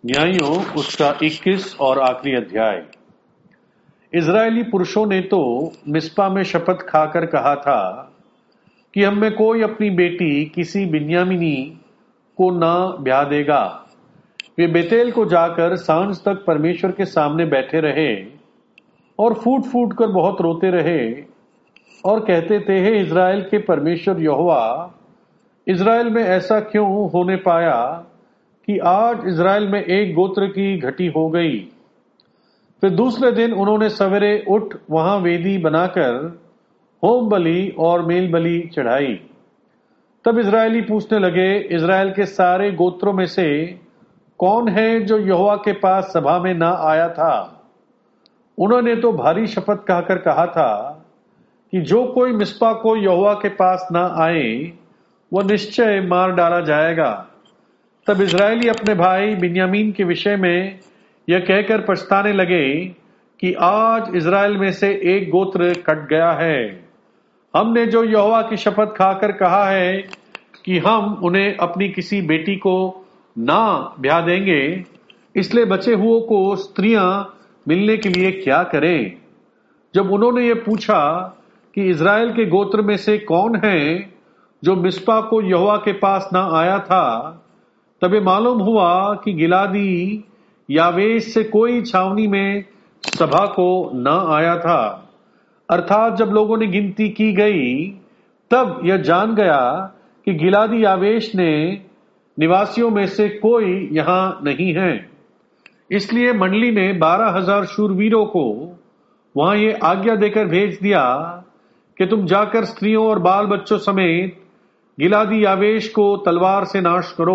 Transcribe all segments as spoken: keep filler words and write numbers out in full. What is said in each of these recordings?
न्यायों उसका इक्कीस और आखिरी अध्याय। इजरायली पुरुषों ने तो मिस्पा में शपथ खाकर कहा था कि हम में कोई अपनी बेटी किसी बिन्यामीनी को न ब्याह देगा। वे बेतेल को जाकर सांझ तक परमेश्वर के सामने बैठे रहे और फूट फूट कर बहुत रोते रहे और कहते थे, हे इजराइल के परमेश्वर यहोवा, इजराइल में ऐसा क्यों होने पाया कि आज इजराइल में एक गोत्र की घटी हो गई। फिर दूसरे दिन उन्होंने सवेरे उठ वहां वेदी बनाकर होम बलि और मेल बलि चढ़ाई। तब इजरायली पूछने लगे, इजराइल के सारे गोत्रों में से कौन है जो यहोवा के पास सभा में ना आया था। उन्होंने तो भारी शपथ कहकर कहा था कि जो कोई मिस्पा को यहोवा के पास ना आए वह निश्चय मार डाला जाएगा। तब इजरायली अपने भाई बिन्यामीन के विषय में यह कहकर पछताने लगे कि आज इजराइल में से एक गोत्र कट गया है। हमने जो यहोवा की शपथ खाकर कहा है कि हम उन्हें अपनी किसी बेटी को ना ब्याह देंगे, इसलिए बचे हुओं को स्त्रियां मिलने के लिए क्या करें। जब उन्होंने ये पूछा कि इजराइल के गोत्र में से कौन है जो मिस्पा को यहोवा के पास ना आया था, तब मालूम हुआ कि गिलादी यावेश से कोई छावनी में सभा को न आया था। अर्थात जब लोगों ने गिनती की गई तब यह जान गया कि गिलादी यावेश ने निवासियों में से कोई यहां नहीं है। इसलिए मंडली ने बारह हजार शूरवीरों को वहां ये आज्ञा देकर भेज दिया कि तुम जाकर स्त्रियों और बाल बच्चों समेत गिलादी यावेश को तलवार से नाश करो।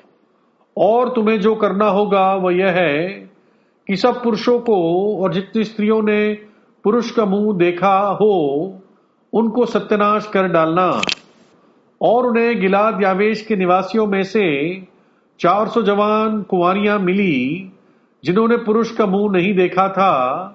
और तुम्हें जो करना होगा वह यह है कि सब पुरुषों को और जितनी स्त्रियों ने पुरुष का मुंह देखा हो उनको सत्यानाश कर डालना। और उन्हें गिलाद यावेश के निवासियों में से चार सौ जवान कुंवारियां मिली जिन्होंने पुरुष का मुंह नहीं देखा था,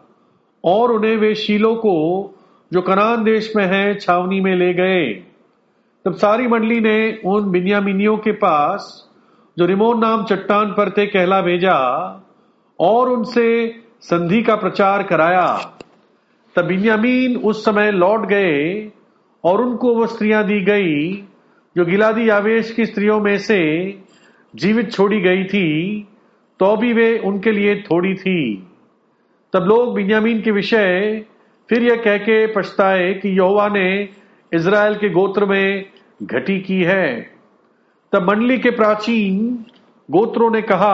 और उन्हें वे शीलो को जो कनान देश में है छावनी में ले गए। तब सारी मंडली ने उन बिन्यामीनियों के पास जो रिमोन नाम चट्टान पर थे कहला भेजा और उनसे संधि का प्रचार कराया। तब बिन्यामीन उस समय लौट गए और उनको वो स्त्रियां दी गई जो गिलादी यावेश की स्त्रियों में से जीवित छोड़ी गई थी, तो भी वे उनके लिए थोड़ी थी। तब लोग बिन्यामीन के विषय फिर यह कह के पछताए कि यहोवा ने इजराइल के गोत्र में घटी की है। तब मंडली के प्राचीन गोत्रों ने कहा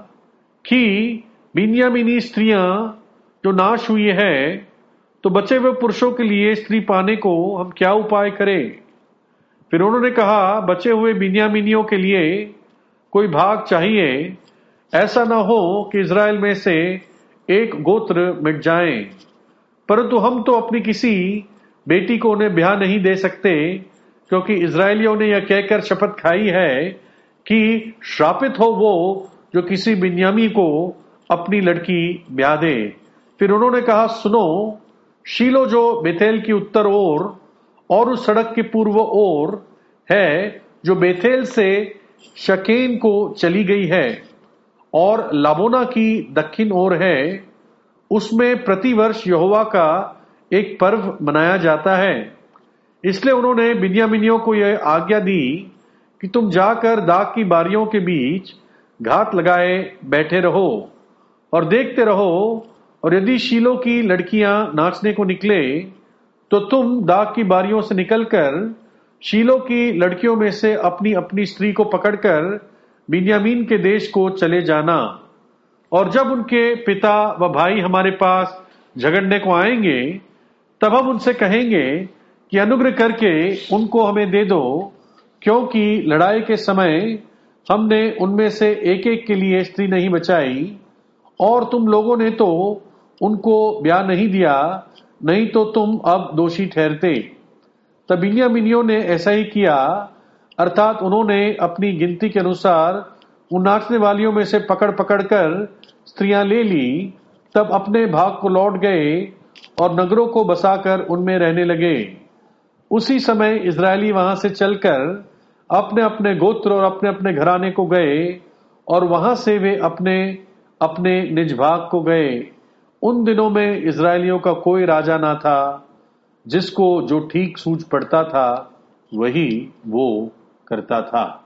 कि बिन्यामीनी स्त्रियां जो नाश हुई है, तो बचे हुए पुरुषों के लिए स्त्री पाने को हम क्या उपाय करें। फिर उन्होंने कहा, बचे हुए बिन्यामीनियों के लिए कोई भाग चाहिए। ऐसा ना हो कि इजराइल में से एक गोत्र मिट जाए। परंतु हम तो अपनी किसी बेटी को उन्हें ब्याह नहीं दे सकते, क्योंकि इजरायलियों ने यह कहकर शपथ खाई है कि श्रापित हो वो जो किसी बिन्यामी को अपनी लड़की ब्याह दे। फिर उन्होंने कहा, सुनो, शीलो जो बेथेल की उत्तर ओर और उस सड़क के पूर्व ओर है जो बेथेल से शकेन को चली गई है और लाबोना की दक्षिण ओर है, उसमें प्रतिवर्ष यहोवा का एक पर्व मनाया जाता है। इसलिए उन्होंने बिन्यामीनियों को यह आज्ञा दी कि तुम जाकर दाख की बारियों के बीच घात लगाए बैठे रहो और देखते रहो, और यदि शीलो की लड़कियां नाचने को निकले तो तुम दाख की बारियों से निकलकर शीलो की लड़कियों में से अपनी अपनी स्त्री को पकड़कर बिन्यामीन के देश को चले जाना। और जब उनके पिता व भाई हमारे पास झगड़ने को आएंगे तब हम उनसे कहेंगे कि अनुग्रह करके उनको हमें दे दो, क्योंकि लड़ाई के समय हमने उनमें से एक एक के लिए स्त्री नहीं बचाई, और तुम लोगों ने तो उनको ब्याह नहीं दिया, नहीं तो तुम अब दोषी ठहरते। तब बिन्यामीनियों ने ऐसा ही किया, अर्थात उन्होंने अपनी गिनती के अनुसार उन नाचने वालियों में से पकड़ पकड़ कर स्त्रियां ले ली। तब अपने भाग को लौट गए और नगरों को बसाकर उनमें रहने लगे। उसी समय इजरायली वहां से चलकर अपने अपने गोत्र और अपने अपने घराने को गए और वहां से वे अपने अपने निज भाग को गए। उन दिनों में इस्राएलियों का कोई राजा ना था, जिसको जो ठीक सूझ पड़ता था वही वो करता था।